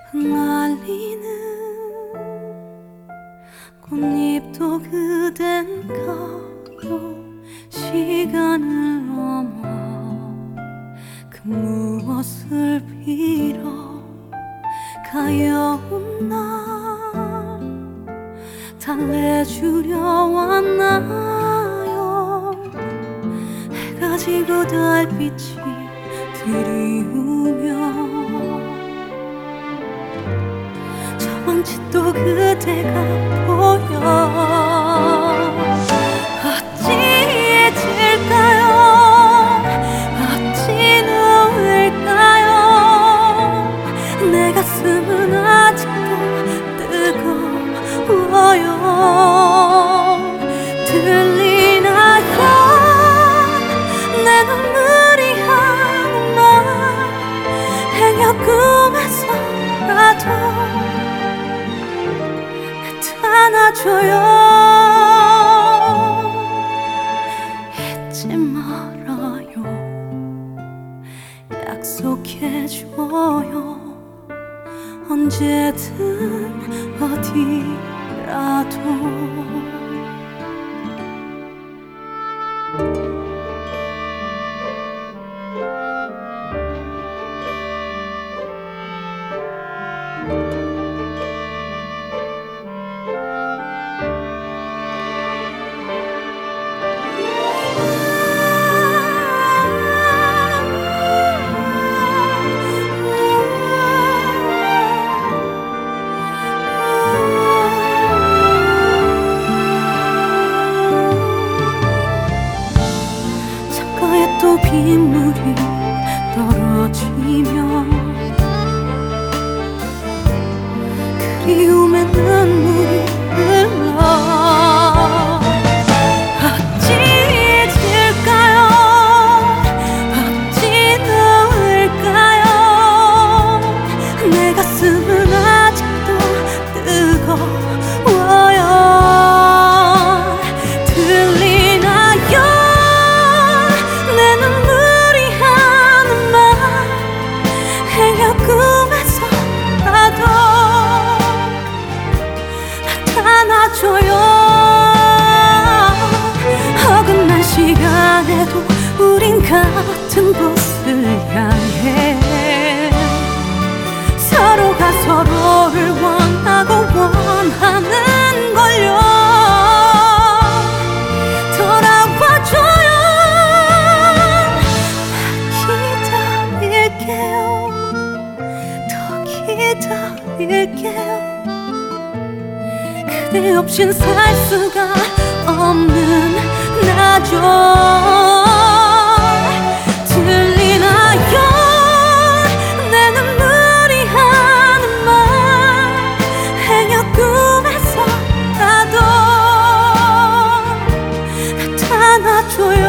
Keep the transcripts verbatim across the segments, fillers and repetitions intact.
흩날리는 꽃잎도 그댄 가도 시간을 넘어 그 무엇을 빌어 가여운 날 달래주려 왔나요. 해가 지고 달빛이 드리우며 저망치 또 그대가 보여 어찌 잊을까요? 어찌 누울까요? 내 가슴은 아직도 뜨거워요. 들리나요? 내 눈물이 하는 말 행여 꿈에서라도 나타나줘요. 잊지 말아요. 약속해줘요. 언제든 어디라도. 또 빗물이 떨어지면 그리움의 눈물이 흘러 어찌 잊을까요? 어찌 누울까요? 내 가슴은 아직도 뜨거워요. 나타나줘요. 어긋난 시간에도 우린 같은 곳을 향해 서로가 서로를 원하고 원하는 걸요. 돌아와줘요. 기다릴게요. 더 기다릴게요. 그대 없인 살 수가 없는 나죠. 들리나요? 내 눈물이 하는 말 행여 꿈에서라도 나타나줘요.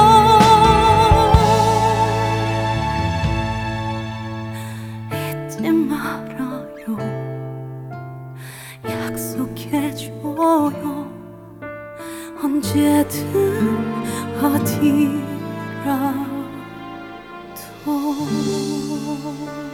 잊지 말아요. 약속해줘요. 언제든 어디라도.